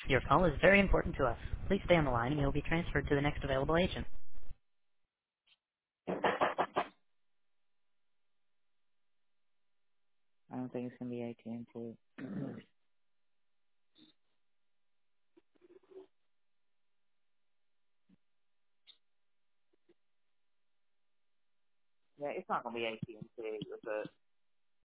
Your call is very important to us. Please stay on the line and you'll be transferred to the next available agent. I don't think it's gonna be AT&T. Yeah, it's not gonna be AT&T.